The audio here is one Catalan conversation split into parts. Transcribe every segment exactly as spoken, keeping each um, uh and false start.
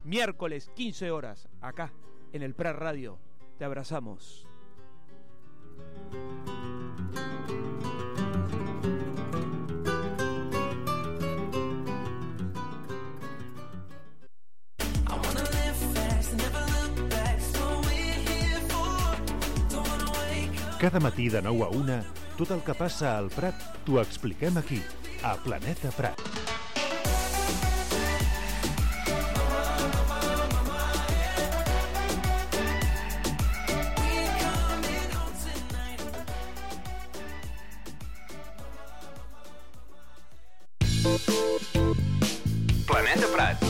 miércoles quince horas, acá en el Prat Radio. Te abrazamos. Cada matí de nou a una, tot el que passa al Prat t'ho expliquem aquí, a Planeta Prat. Planeta Prat.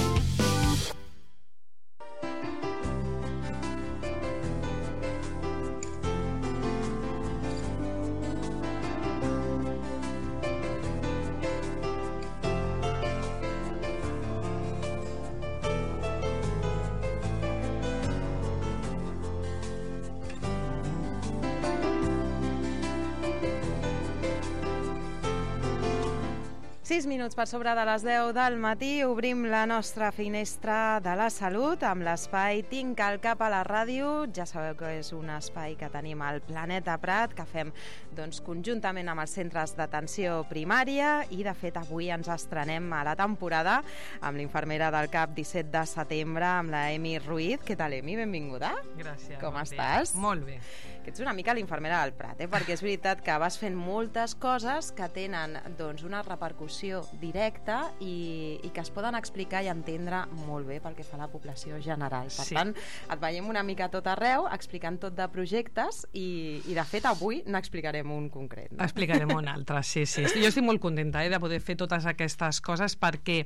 sis minuts per sobre de les deu del matí, obrim la nostra finestra de la salut amb l'espai Tinc al cap a la ràdio. Ja sabeu que és un espai que tenim al Planeta Prat, que fem doncs, conjuntament amb els centres d'atenció primària, i de fet avui ens estrenem a la temporada amb l'infermera del CAP disset de setembre, amb la Emi Ruiz. Què tal, Emi? Benvinguda. Gràcies. Com bon estàs? Dia. Molt bé. Que ets una mica l'infermera del Prat, eh? Perquè és veritat que vas fent moltes coses que tenen doncs, una repercussió directa i, i que es poden explicar i entendre molt bé pel que fa a la població general. Per Sí. tant, et veiem una mica a tot arreu explicant tot de projectes i, i de fet avui n'explicarem un concret. No? Explicarem un altre, sí, sí. Jo estic molt contenta eh, de poder fer totes aquestes coses perquè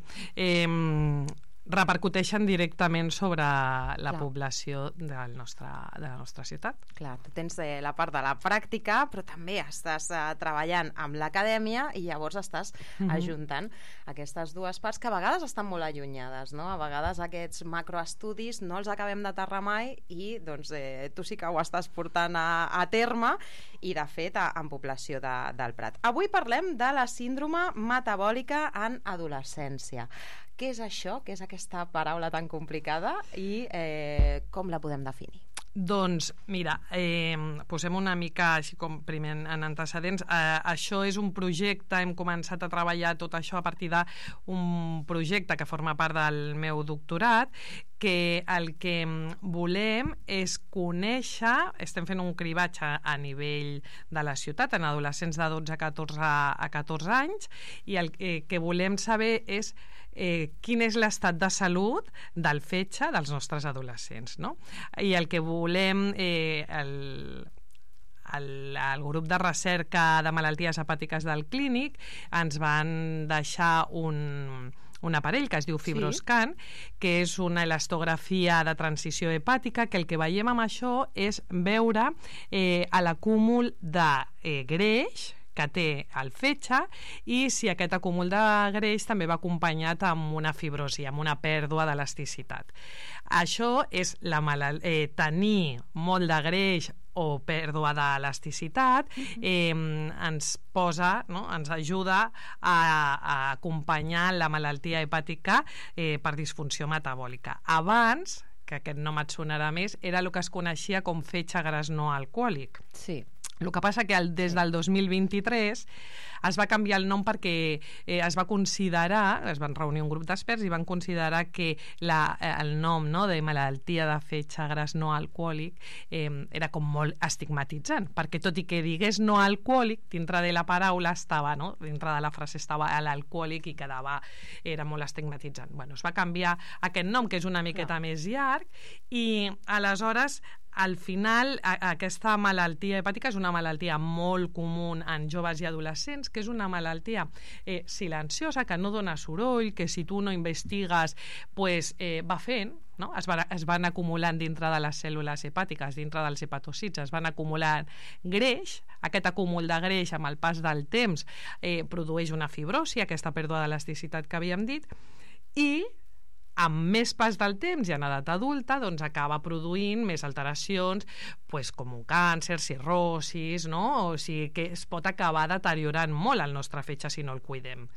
eh, repercuteixen directament sobre la Clar. població del nostre, de la nostra ciutat. Clar, tu tens eh, la part de la pràctica, però també estàs eh, treballant amb l'acadèmia i llavors estàs Mhm. ajuntant aquestes dues parts que a vegades estan molt allunyades, no? A vegades aquests macroestudis no els acabem d'aterrar mai i doncs, eh, tu sí que ho estàs portant a, a terme i de fet a, en població de, del Prat. Avui parlem de la síndrome metabòlica en adolescència. Què és això? Què és aquesta paraula tan complicada i eh, com la podem definir? Doncs, mira, eh, posem una mica així com primer en antecedents. Eh, això és un projecte, hem començat a treballar tot això a partir d'un projecte que forma part del meu doctorat, que el que volem és conèixer, estem fent un cribatge a nivell de la ciutat, en adolescents de dotze a catorze, a catorze anys, i el que, que volem saber és eh, quin és l'estat de salut del fetge dels nostres adolescents, no? I el que volem, eh, el, el, el grup de recerca de malalties hepàtiques del Clínic ens van deixar un un aparell que es diu Fibroscan, sí. que és una elastografia de transició hepàtica, que el que veiem amb això és veure eh, l'acúmul de eh, greix que té el fetge i si aquest acúmul de greix també va acompanyat amb una fibrosi, amb una pèrdua d'elasticitat. Això és la malal... eh, tenir molt de greix o pèrdua d'elasticitat eh, ens posa, no? ens ajuda a, a acompanyar la malaltia hepàtica eh, per disfunció metabòlica. Abans, que aquest nom et sonarà més, era el que es coneixia com fetge gras no alcohòlic. Sí. El que passa que el, des del dos mil vint-i-tres es va canviar el nom perquè eh, es va considerar, es van reunir un grup d'experts i van considerar que la, eh, el nom no, de malaltia de fetge gras no alcohòlic eh, era com molt estigmatitzant, perquè tot i que digués no alcohòlic, dintre de la paraula estava, no? dintre de la frase estava l'alcohòlic i quedava, era molt estigmatitzant. Bueno, es va canviar aquest nom, que és una miqueta no. més llarg, i aleshores al final a, aquesta malaltia hepàtica és una malaltia molt comú en joves i adolescents, que és una malaltia eh, silenciosa, que no dona soroll, que si tu no investigues pues, eh, va fent, no? es, van, es van acumulant dintre de les cèl·lules hepàtiques, dintre dels hepatòcits, es van acumulant greix. Aquest acúmul de greix amb el pas del temps eh, produeix una fibrosi, aquesta pèrdua d'elasticitat que havíem dit, i amb més pas del temps i en edat adulta doncs acaba produint més alteracions pues, com un càncer, cirrosis, no? O sigui que es pot acabar deteriorant molt el nostre fetge si no el cuidem.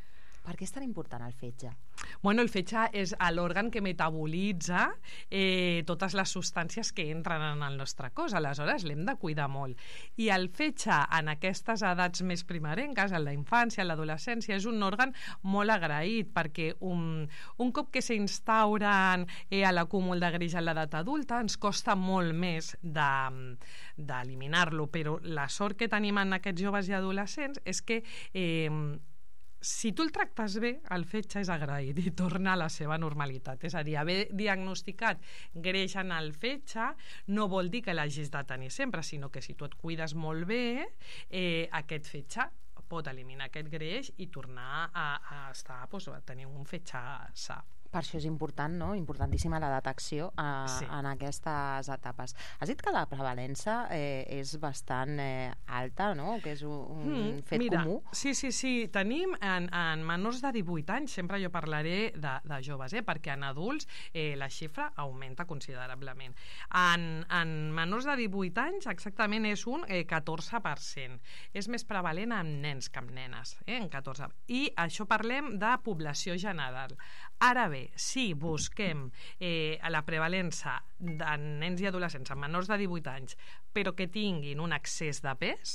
Per què és tan important el fetge? Bueno, el fetge és l'òrgan que metabolitza eh, totes les substàncies que entren en el nostre cos, aleshores l'hem de cuidar molt. I el fetge en aquestes edats més primerenques, en la infància, en l'adolescència, és un òrgan molt agraït, perquè un, un cop que s'instauren eh, l'acúmul de greix en l'edat adulta, ens costa molt més d'eliminar-lo, però la sort que tenim en aquests joves i adolescents és que eh, si tu el tractes bé, el fetge és agraït i torna a la seva normalitat. És a dir, haver diagnosticat greix en el fetge no vol dir que l'hagis de tenir sempre, sinó que si tu et cuides molt bé, eh, aquest fetge pot eliminar aquest greix i tornar a, a estar, doncs, a tenir un fetge sa. Per això és important, no? Importantíssima la detecció eh, sí. en aquestes etapes. Has dit que la prevalença eh, és bastant eh, alta, no? Que és un, un mm, fet mira, comú. Sí, sí, sí. Tenim en, en menors de divuit anys, sempre jo parlaré de, de joves, eh? Perquè en adults eh, la xifra augmenta considerablement. En, en menors de divuit anys exactament és un eh, catorze per cent. És més prevalent en nens que en nenes, eh? En catorze. I això parlem de població general. Ara bé, si busquem eh, la prevalença de nens i adolescents amb menors de divuit anys, però que tinguin un excés de pes,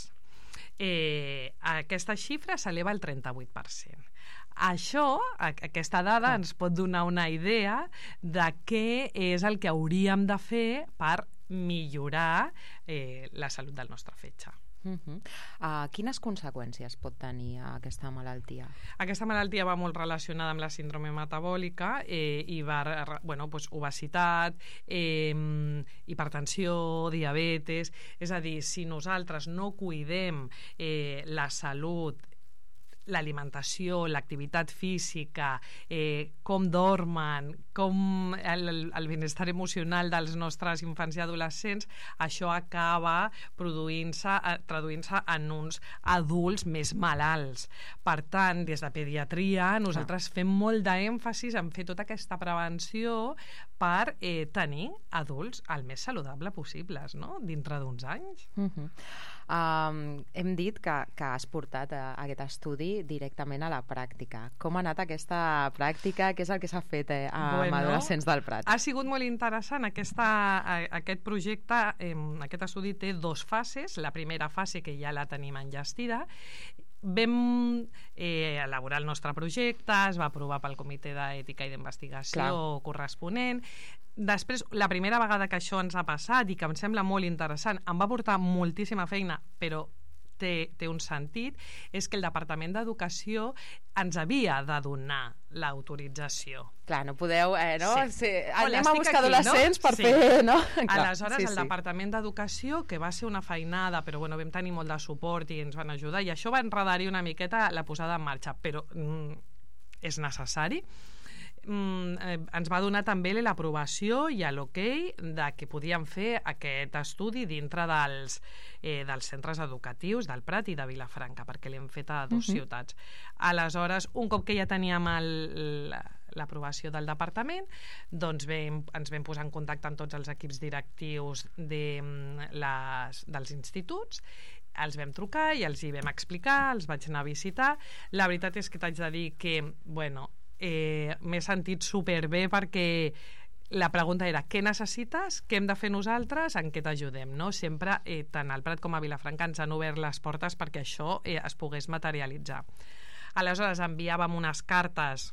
eh, aquesta xifra s'eleva al trenta-vuit per cent. Això, aquesta dada, ens pot donar una idea de què és el que hauríem de fer per millorar eh, la salut del nostre fetge. Uh -huh. uh, quines conseqüències pot tenir aquesta malaltia? Aquesta malaltia va molt relacionada amb la síndrome metabòlica eh, i va, bueno, pues, obesitat, eh, hipertensió, diabetes. És a dir, si nosaltres no cuidem eh, la salut, l'alimentació, l'activitat física, eh, com dormen, com el, el benestar emocional dels nostres infants i adolescents, això acaba produint-se, traduint-se en uns adults més malalts. Per tant, des de pediatria, nosaltres fem molt d'èmfasis en fer tota aquesta prevenció per eh, tenir adults el més saludable possibles, no?, dintre d'uns anys. Uh-huh. Um, hem dit que, que has portat uh, aquest estudi directament a la pràctica. Com ha anat aquesta pràctica? Què és el que s'ha fet eh, amb bueno, adolescents del Prat? Ha sigut molt interessant. Aquesta, aquest projecte, eh, aquest estudi té dos fases. La primera fase, que ja la tenim enllestida, vam eh, elaborar el nostre projecte, es va aprovar pel Comitè d'Ètica i d'Investigació Clar. corresponent. Després, la primera vegada que això ens ha passat i que em sembla molt interessant, em va portar moltíssima feina, però té, té un sentit, és que el Departament d'Educació ens havia de donar l'autorització. Clar, no podeu, eh, no? Sí. Sí. Hola, anem a buscar aquí, adolescents no? per sí. fer, no? Aleshores, sí, el sí. Departament d'Educació, que va ser una feinada, però bueno, vam tenir molt de suport i ens van ajudar, i això va enredar-hi una miqueta la posada en marxa, però mm, és necessari. Mm, eh, ens va donar també l'aprovació i l'ok de que podíem fer aquest estudi dintre dels, eh, dels centres educatius del Prat i de Vilafranca, perquè l'hem fet a dues uh-huh. ciutats. Aleshores, un cop que ja teníem el, l'aprovació del departament, doncs vam, ens vam posar en contacte amb tots els equips directius de, les, dels instituts, els vam trucar i els hi vam explicar, els vaig anar a visitar. La veritat és que t'haig de dir que, bueno, Eh, m'he sentit superbé, perquè la pregunta era: què necessites? Què hem de fer nosaltres? En què t'ajudem? No? Sempre, eh, tant al Prat com a Vilafranca, ens han obert les portes perquè això eh, es pogués materialitzar. Aleshores, enviàvem unes cartes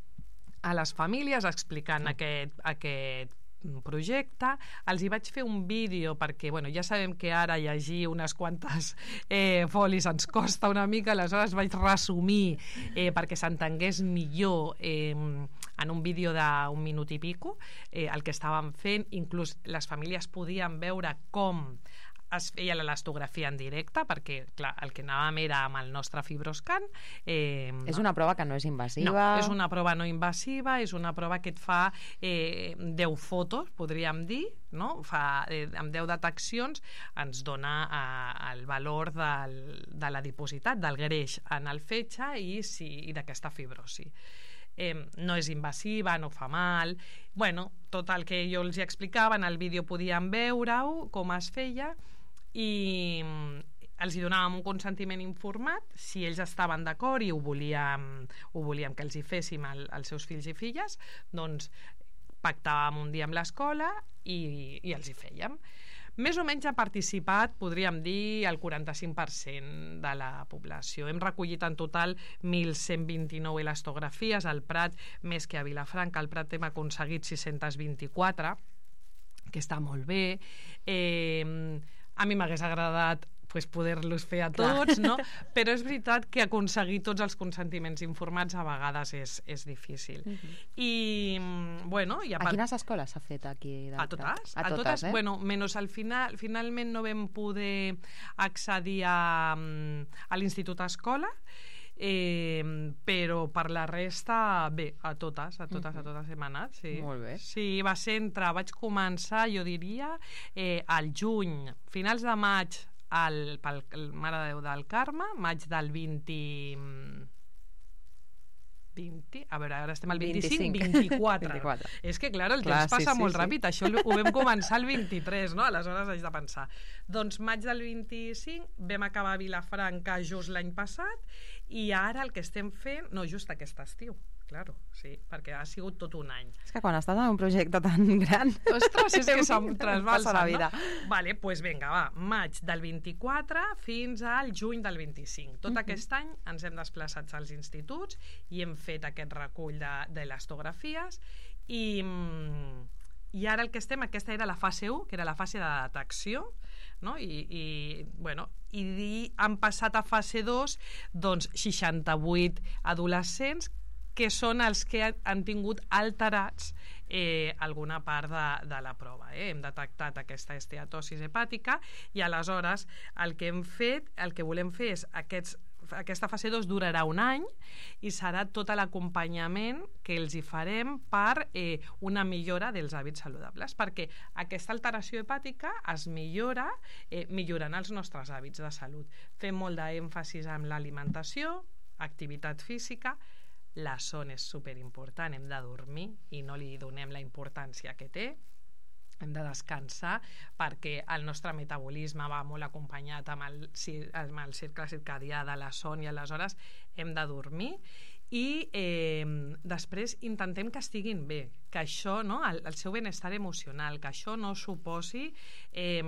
a les famílies explicant aquest, aquest projecte. Els hi vaig fer un vídeo perquè, bueno, ja sabem que ara llegir unes quantes eh, folis ens costa una mica, aleshores vaig resumir eh, perquè s'entengués millor eh, en un vídeo d'un minut i pico eh, el que estàvem fent. Inclús les famílies podien veure com es feia l'elastografia en directe, perquè clar, el que anàvem era amb el nostre fibroscan. Eh, és una prova que no és invasiva? No, és una prova no invasiva, és una prova que et fa eh, deu fotos, podríem dir, no? Fa, eh, amb deu deteccions ens dona eh, el valor del, de l'adipositat, del greix en el fetge i, si, i d'aquesta fibrosi. Eh, no és invasiva, no fa mal. Bueno, tot el que jo els hi explicava, en el vídeo podien veure-ho, com es feia, i els hi donàvem un consentiment informat, si ells estaven d'acord i ho volíem, ho volíem que els hi féssim al, als seus fills i filles, doncs pactàvem un dia amb l'escola i, i els hi fèiem. Més o menys ha participat, podríem dir, el quaranta-cinc per cent de la població. Hem recollit en total mil cent vint-i-nou elastografies, al Prat més que a Vilafranca. Al Prat hem aconseguit sis-centes vint-i-quatre, que està molt bé. Eh, a mi m'hagués agradat pues, poder-los fer a tots, no? Però és veritat que aconseguir tots els consentiments informats a vegades és, és difícil. Uh-huh. I, bueno... I a, a quines escoles s'ha fet aquí? A totes. A, a totes, totes eh? Bueno, menys al final, finalment no vam poder accedir a, a l'Institut Escola, Eh, però per la resta bé, a totes, a totes, uh-huh. a totes hem anat, sí. Molt bé. Sí, va ser entre, vaig començar, jo diria, eh, al juny, finals de maig, al, pel el Mare de Déu del Carme, maig del vint... vint, a veure, ara estem al vint-i-cinc, vint-i-quatre. vint-i-quatre. És que, clar, el clar, temps passa sí, molt sí, ràpid. Sí. Això ho vam començar el vint-i-tres, no? Aleshores haig de pensar. Doncs maig del vint-i-cinc vam acabar a Vilafranca just l'any passat i ara el que estem fent, no, just aquest estiu, claro, sí, perquè ha sigut tot un any. És que quan estàs en un projecte tan gran... Ostres, és que se'm trasbalsa, la vida. No? Vale, doncs pues vinga, va, maig del vint-i-quatre fins al juny del vint-i-cinc. Tot uh-huh. aquest any ens hem desplaçat als instituts i hem fet aquest recull de, de lestografies i, i ara el que estem, aquesta era la fase u, que era la fase de detecció, no? I, i, bueno, i han passat a fase dos doncs seixanta-vuit adolescents que són els que han tingut alterats eh, alguna part de, de la prova. Eh? Hem detectat aquesta esteatosis hepàtica i aleshores el que hem fet, el que volem fer és aquests, aquesta fase dos durarà un any i serà tot l'acompanyament que els hi farem per eh, una millora dels hàbits saludables, perquè aquesta alteració hepàtica es millora eh, millorant els nostres hàbits de salut. Fem molt d'èmfasis en l'alimentació, activitat física. La son és superimportant, hem de dormir i no li donem la importància que té, hem de descansar perquè el nostre metabolisme va molt acompanyat amb el, amb el cercle circadià de la son i aleshores hem de dormir i eh, després intentem que estiguin bé, que això, no, el, el seu benestar emocional, que això no suposi eh,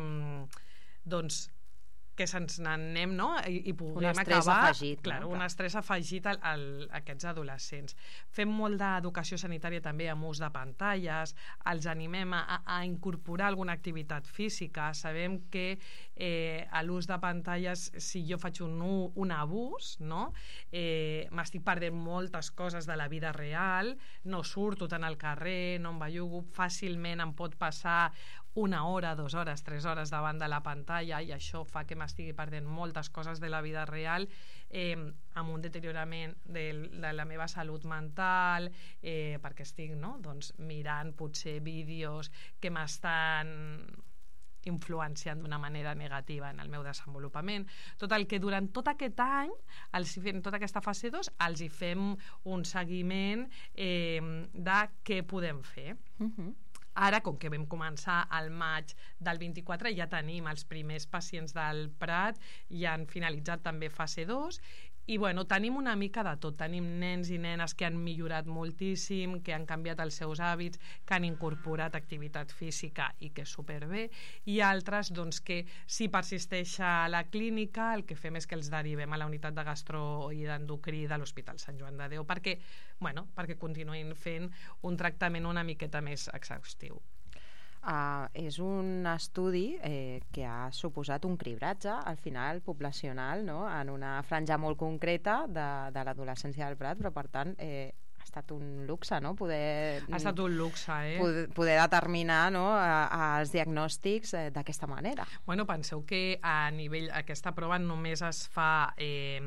doncs que se'ns n'anem, no? I, i puguem un estrès acabar... afegit. Clar, no? Un estrès afegit al, al, a aquests adolescents. Fem molt d'educació sanitària també amb ús de pantalles, els animem a, a incorporar alguna activitat física. Sabem que eh, a l'ús de pantalles, si jo faig un, un abús, no? eh, m'estic perdent moltes coses de la vida real, no surto tant al carrer, no em bellugo, fàcilment em pot passar una hora, dues hores, tres hores davant de la pantalla i això fa que m'estigui perdent moltes coses de la vida real eh, amb un deteriorament de, de la meva salut mental eh, perquè estic no? doncs, mirant potser vídeos que m'estan influenciant d'una manera negativa en el meu desenvolupament. Tot el que durant tot aquest any, els fem tota aquesta fase dos, els hi fem un seguiment eh, de què podem fer. Uh-huh. Ara, com que vam començar al maig del vint-i-quatre, ja tenim els primers pacients del Prat, ja han finalitzat també fase dos, i bueno, tenim una mica de tot. Tenim nens i nenes que han millorat moltíssim, que han canviat els seus hàbits, que han incorporat activitat física i que superbé, i altres doncs, que si persisteix a la clínica el que fem és que els derivem a la unitat de gastro i d'endocrí de l'Hospital Sant Joan de Déu perquè, bueno, perquè continuïn fent un tractament una miqueta més exhaustiu. Uh, és un estudi eh, que ha suposat un cribratge al final poblacional, no? En una franja molt concreta de, de l'adolescència del Prat, però per tant eh, ha estat un luxe, no? Poder, ha estat un luxe, eh? Poder, poder determinar no? a, a els diagnòstics eh, d'aquesta manera. Bueno, penseu que a nivell, aquesta prova només es fa eh,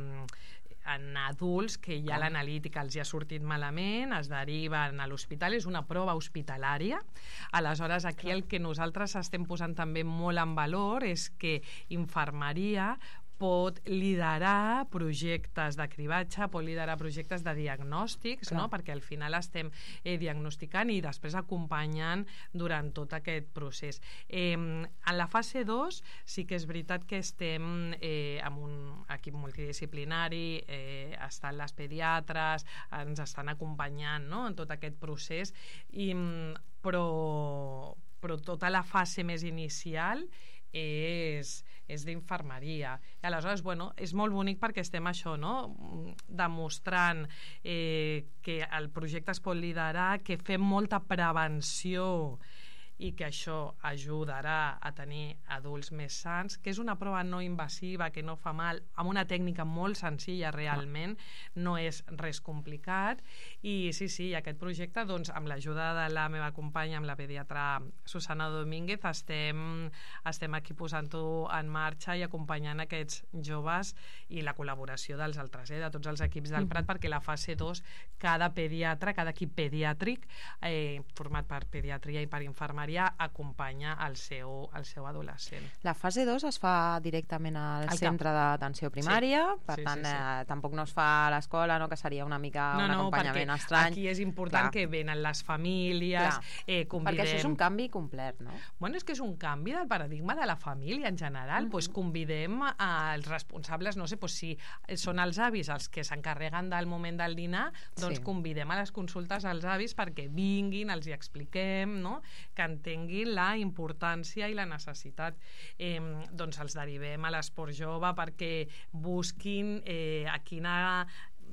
en adults que ja ah. l'analítica els hi ha sortit malament, es deriven a l'hospital, és una prova hospitalària. Aleshores, aquí el que nosaltres estem posant també molt en valor és que infermeria pot liderar projectes de cribatge, pot liderar projectes de diagnòstics, no? Perquè al final estem eh, diagnosticant i després acompanyant durant tot aquest procés. Eh, en la fase dos sí que és veritat que estem eh, amb un equip multidisciplinari, eh, estan les pediatres, ens estan acompanyant, no? En tot aquest procés, i, però, però tota la fase més inicial és, és d'infermeria. I aleshores, bueno, és molt bonic perquè estem això, no? Demostrant eh, que el projecte es pot liderar, que fem molta prevenció i que això ajudarà a tenir adults més sants, que és una prova no invasiva, que no fa mal, amb una tècnica molt senzilla realment, no és res complicat. I sí, sí, aquest projecte, doncs, amb l'ajuda de la meva companya, amb la pediatra Susana Domínguez, estem, estem aquí posant-ho en marxa i acompanyant aquests joves, i la col·laboració dels altres, eh, de tots els equips del Prat, perquè la fase dos, cada pediatre, cada equip pediàtric, eh, format per pediatria i per infermeria, acompanya el seu, el seu adolescent. La fase dos es fa directament al Al centre d'atenció primària, sí. per Sí, tant, sí, sí. Eh, tampoc no es fa a l'escola, no? Que seria una mica No, un no, acompanyament perquè estrany. aquí és important Clar. que venen les famílies, Clar. eh, convidem... Perquè això és un canvi complet, no? Bueno, és que és un canvi del paradigma de la família en general. Uh-huh. Pues convidem als responsables, no sé, pues si són els avis els que s'encarreguen del moment del dinar, doncs Sí. convidem a les consultes als avis perquè vinguin, els hi expliquem, no? Que entenguin la importància i la necessitat. Eh, doncs els derivem a l'esport jove perquè busquin eh, a quina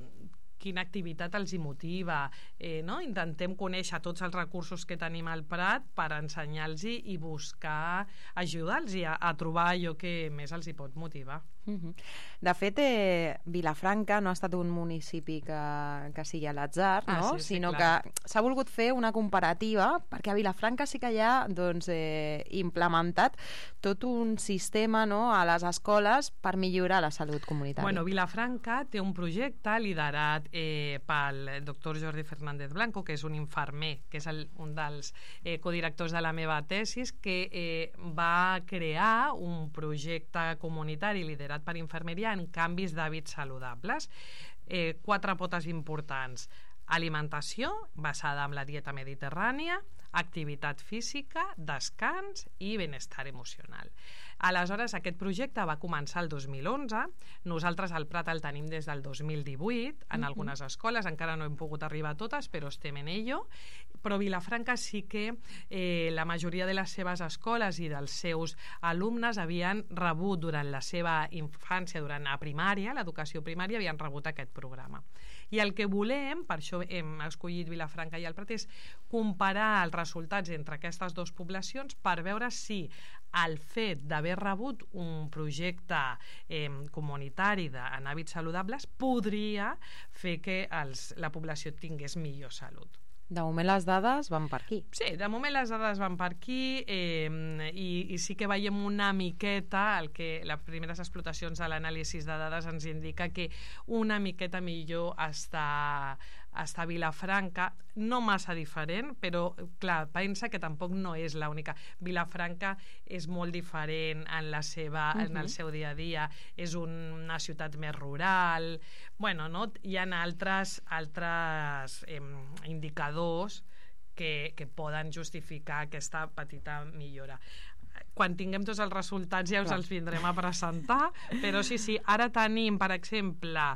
quina activitat els hi motiva, eh, no? Intentem conèixer tots els recursos que tenim al Prat per ensenyar-los i buscar ajudar-los a, a trobar allò que més els hi pot motivar. Uh-huh. De fet, eh, Vilafranca no ha estat un municipi que, que sigui a l'atzar, Ah, no? sí, sí, Sinó clar. que s'ha volgut fer una comparativa, perquè a Vilafranca sí que hi ha doncs, eh, implementat tot un sistema, no?, a les escoles per millorar la salut comunitària. Bueno, Vilafranca té un projecte liderat eh, pel doctor Jordi Fernández Blanco, que és un infermer, que és el, un dels eh, codirectors de la meva tesis, que eh, va crear un projecte comunitari liderat per infermeria en canvis d'hàbits saludables. Eh, quatre potes importants: alimentació, basada en la dieta mediterrània, activitat física, descans i benestar emocional. Aleshores, aquest projecte va començar el dos mil onze, nosaltres al Prat el tenim des del dos mil divuit, en uh-huh. algunes escoles, encara no hem pogut arribar a totes, però estem en ello, però Vilafranca sí que eh, la majoria de les seves escoles i dels seus alumnes havien rebut durant la seva infància, durant la primària, l'educació primària, havien rebut aquest programa. I el que volem, per això hem escollit Vilafranca i el Prat, és comparar els resultats entre aquestes dues poblacions per veure si el fet d'haver rebut un projecte eh, comunitari de, en hàbits saludables podria fer que els, la població tingués millor salut. De moment les dades van per aquí. Sí, de moment les dades van per aquí eh, i, i sí que veiem una miqueta, el que les primeres explotacions de l'anàlisi de dades ens indica que una miqueta millor està, està a Vilafranca, no massa diferent, però clar, pensa que tampoc no és l'única. Vilafranca és molt diferent en, la seva, uh-huh. en el seu dia a dia, és una ciutat més rural, bueno, no? Hi ha altres, altres eh, indicadors que, que poden justificar aquesta petita millora. Quan tinguem tots els resultats ja us els vindrem a presentar, però sí, sí, ara tenim, per exemple,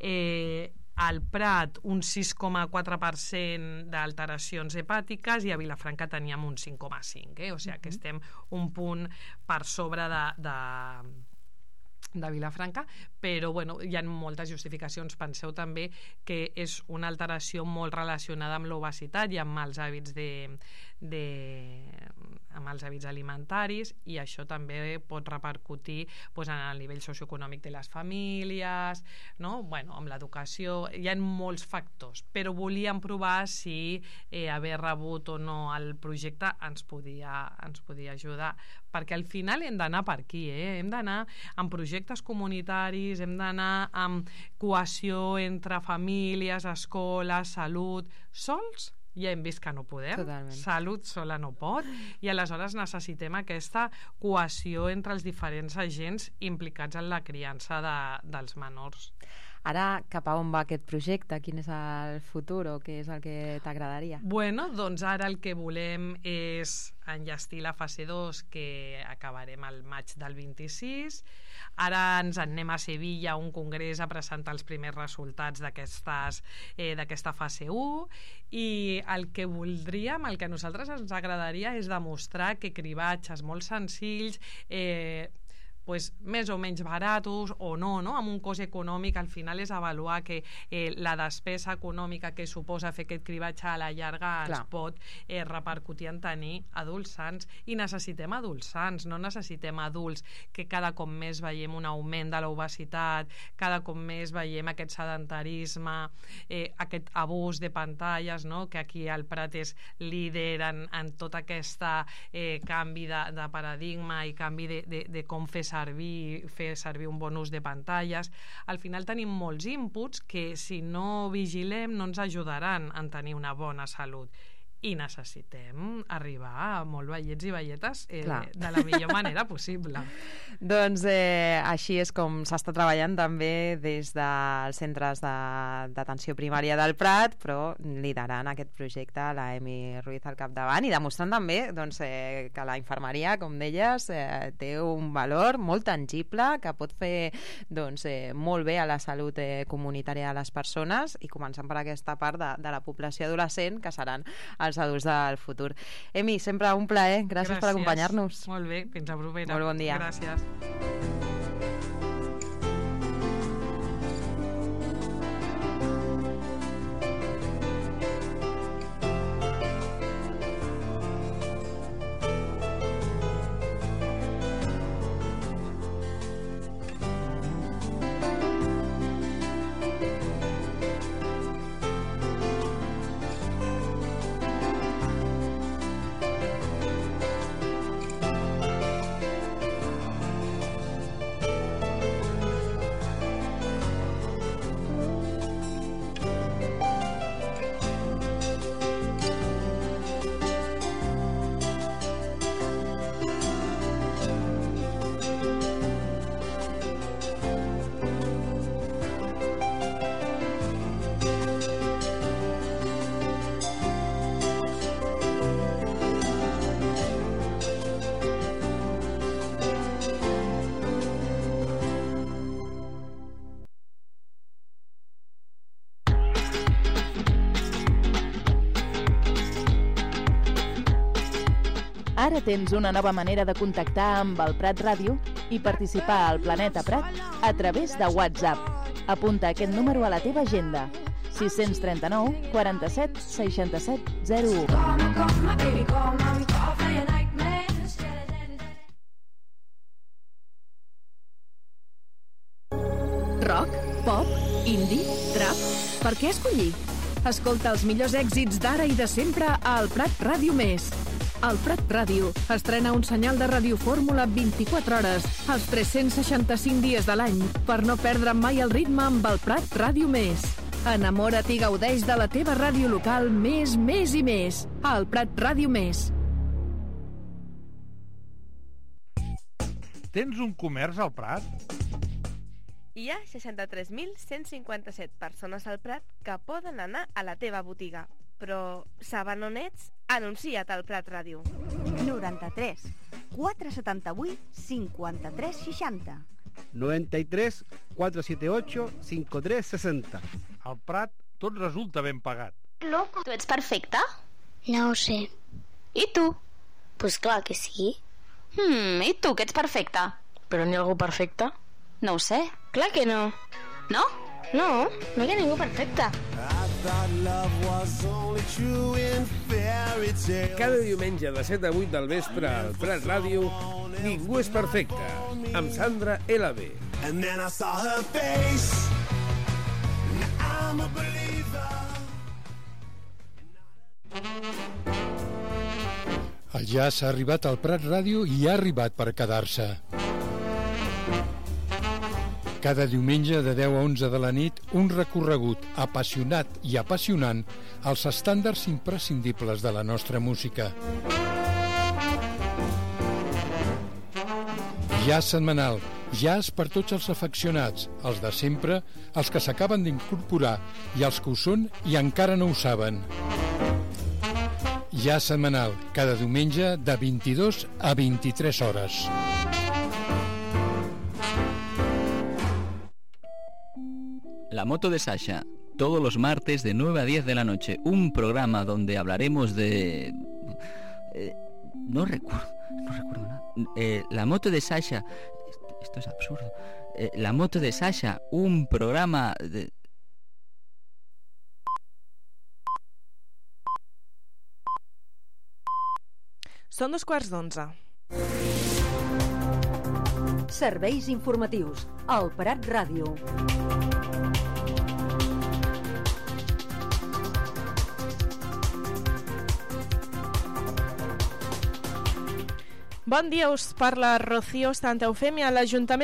eh, al Prat un sis coma quatre per cent d'alteracions hepàtiques i a Vilafranca teníem un cinc coma cinc, eh? O sigui que estem un punt per sobre de... de de Vilafranca, però bueno, hi ha moltes justificacions. Penseu també que és una alteració molt relacionada amb l'obesitat i amb els hàbits de, de amb els hàbits alimentaris, i això també pot repercutir doncs, en el nivell socioeconòmic de les famílies, no? Bueno, amb l'educació, hi ha molts factors, però volíem provar si eh, haver rebut o no el projecte ens podia, ens podia ajudar, perquè al final hem d'anar per aquí, eh? Hem d'anar amb projectes comunitaris, hem d'anar amb cohesió entre famílies, escoles, salut. Sols ja hem vist que no podem. Totalment. Salut sola no pot, i aleshores necessitem aquesta cohesió entre els diferents agents implicats en la criança de, dels menors. Ara, cap a on va aquest projecte? Quin és el futur o què és el que t'agradaria? Bueno, doncs ara el que volem és enllestir la fase dos, que acabarem el maig del vint-i-sis. Ara ens en anem a Sevilla a un congrés a presentar els primers resultats d'aquestes, eh, d'aquesta fase u, i el que voldríem, el que a nosaltres ens agradaria és demostrar que cribatges molt senzills, eh, pues, més o menys baratos o no, no, amb un cost econòmic, al final és avaluar que eh, la despesa econòmica que suposa fer aquest cribatge a la llarga ens Clar. pot eh, repercutir en tenir adults sans, i necessitem adults sans, no necessitem adults que cada cop més veiem un augment de l'obesitat, cada cop més veiem aquest sedentarisme, eh, aquest abús de pantalles, no? Que aquí el Prat és líder en, en tot aquest eh, canvi de, de paradigma i canvi de, de, de com fer servir, fer servir un bon ús de pantalles. Al final tenim molts inputs que, si no vigilem, no ens ajudaran a tenir una bona salut. I necessitem arribar a molt vellets i velletes eh, de la millor manera possible. Doncs eh, així és com s'està treballant també des dels centres d'atenció primària del Prat, però liderant aquest projecte la Emi Ruiz al capdavant, i demostrant també doncs, eh, que la infermeria, com deies, eh, té un valor molt tangible que pot fer doncs, eh, molt bé a la salut eh, comunitària de les persones, i començant per aquesta part de, de la població adolescent, que seran els adults del futur. Emi, sempre un plaer. Gràcies, Gràcies. per acompanyar-nos. Molt bé, fins a propera. Molt bon dia. Gràcies. Ara tens una nova manera de contactar amb el Prat Ràdio i participar al Planeta Prat a través de WhatsApp. Apunta aquest número a la teva agenda: sis tres nou, quaranta-set, seixanta-set, zero u. Rock, pop, indie, trap... Per què escollir? Escolta els millors èxits d'ara i de sempre al Prat Ràdio Més. El Prat Ràdio estrena un senyal de radiofórmula vint-i-quatre hores, els tres-cents seixanta-cinc dies de l'any, per no perdre mai el ritme amb el Prat Ràdio Més. Enamora't i gaudeix de la teva ràdio local més, més i més. El Prat Ràdio Més. Tens un comerç al Prat? Hi ha seixanta-tres mil cent cinquanta-set persones al Prat que poden anar a la teva botiga. Però saben on ets? Anuncia't al Prat Ràdio. noranta-tres, quatre setanta-vuit, cinquanta-tres seixanta. noventa y tres, cuatrocientos setenta y ocho, cincuenta y tres sesenta. Al Prat tot resulta ben pagat. Loco, ¿tú ets perfecta? No ho sé. I tu? Pues clar que sí. Hmm, i tu, que ets perfecta? Però n'hi ha algú perfecte? No ho sé. Clar que no. No? No, no hi ha ningú perfecte. Cada diumenge de set a vuit del vespre al Prat Ràdio, Ningú és perfecte, amb Sandra L B. El jazz ha arribat al Prat Ràdio i ha arribat per quedar-se. Cada diumenge de deu a onze de la nit, un recorregut apassionat i apassionant als estàndards imprescindibles de la nostra música. Jazz setmanal, jazz per tots els afeccionats, els de sempre, els que s'acaben d'incorporar i els que ho són i encara no ho saben. Jazz setmanal, cada diumenge de vint-i-dos a vint-i-tres hores. La moto de Sasha, todos los martes de nueve a diez de la noche, un programa donde hablaremos de... Eh, no recuerdo, no recuerdo nada. Eh, la moto de Sasha, esto, esto es absurdo. Eh, la moto de Sasha, un programa de... Són dos quarts d'onze. Serveis informatius, al Prat Ràdio. Bon dia, us parla Rocío Santa Eufèmia. L'Ajuntament